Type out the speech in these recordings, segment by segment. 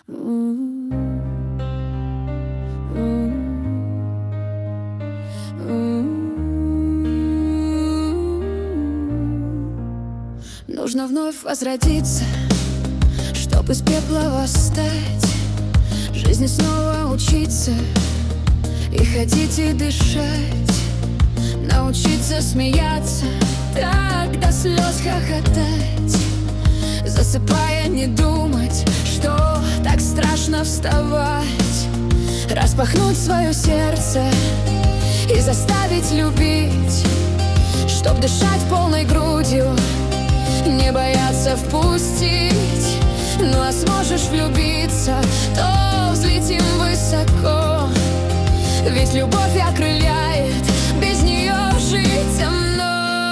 Нужно вновь возродиться, чтоб из пепла восстать, жизни снова учиться и ходить, и дышать, научиться смеяться, так до слез хохотать, засыпая не думать, что так страшно вставать, распахнуть свое сердце и заставить любить, чтоб дышать полной грудью, не бояться впустить. Ну а сможешь влюбиться, то взлетим высоко, ведь любовь окрыляет, без нее жить темно.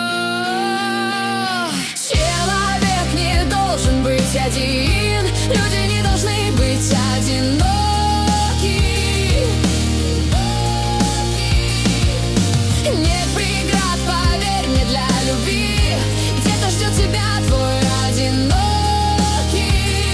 Человек не должен быть один, люди не должны быть одиноки. Нет преград, поверь мне, для любви, где-то ждет тебя твой одинокий.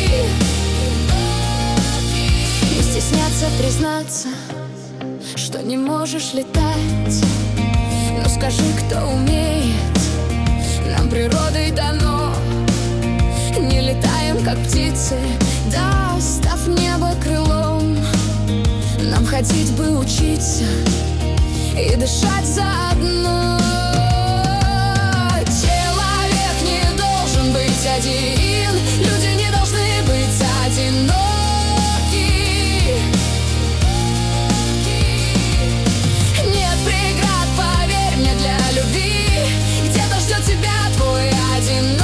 Не стесняться признаться, что не можешь летать, но скажи, кто умеет, нам природой дано. Не летаем, как птицы, достав небо крылом, нам ходить бы учиться и дышать заодно. Человек не должен быть один, люди не должны быть одиноки. Нет преград, поверь мне, для любви, где-то ждет тебя твой одинокий.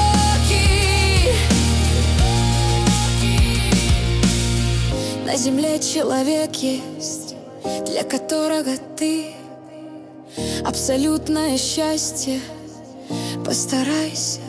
На земле человек есть, для которого ты абсолютное счастье. Постарайся